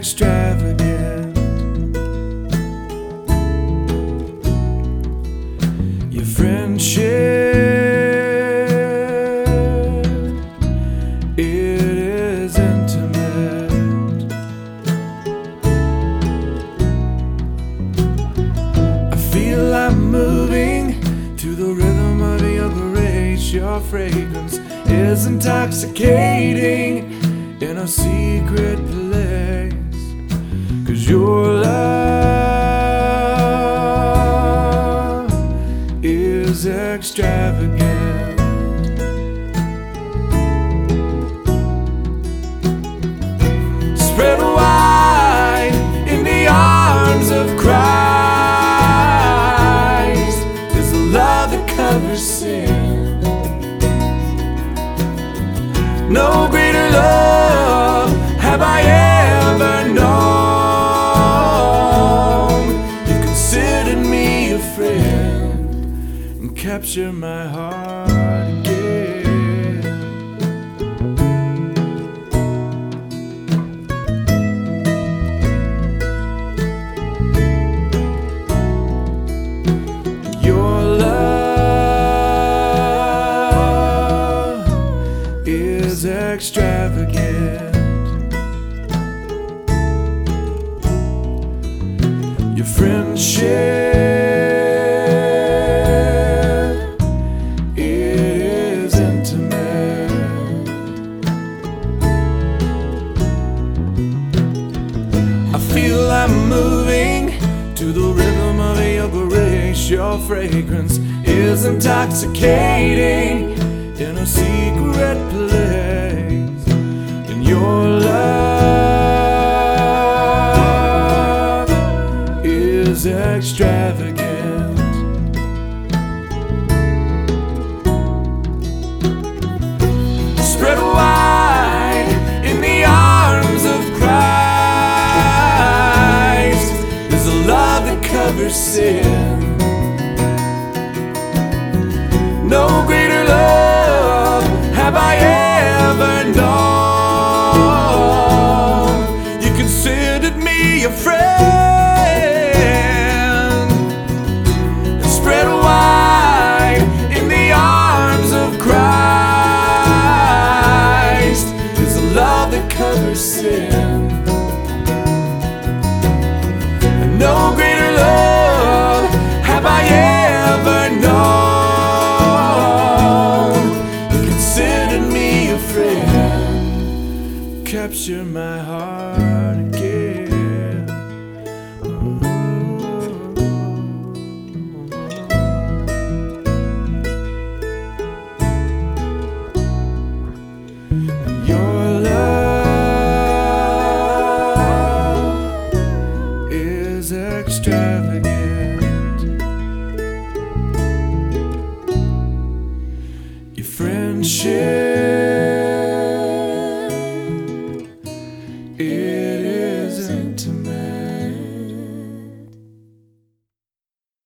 extravagant. Your friendship, it is intimate. I feel I'm moving to the rhythm of your grace. Your fragrance is intoxicating in a secret place. 'Cause your love is extravagant. Spread wide in the arms of Christ is a love that covers sin. No greater love have I ever known. You've considered me a friend and captured my heart again. Your love is extravagant. Your friendship, it is intimate. I feel I'm moving to the rhythm of your grace. Your fragrance is intoxicating in a secret place. And your love is extravagant. Spread wide in the arms of Christ is a love that covers sin. No greater love have I ever known. You considered me a friend and spread wide in the arms of Christ is a love that covers sin. And no greater love have I ever known. Capture my heart again. And your love is extravagant. Your friendship,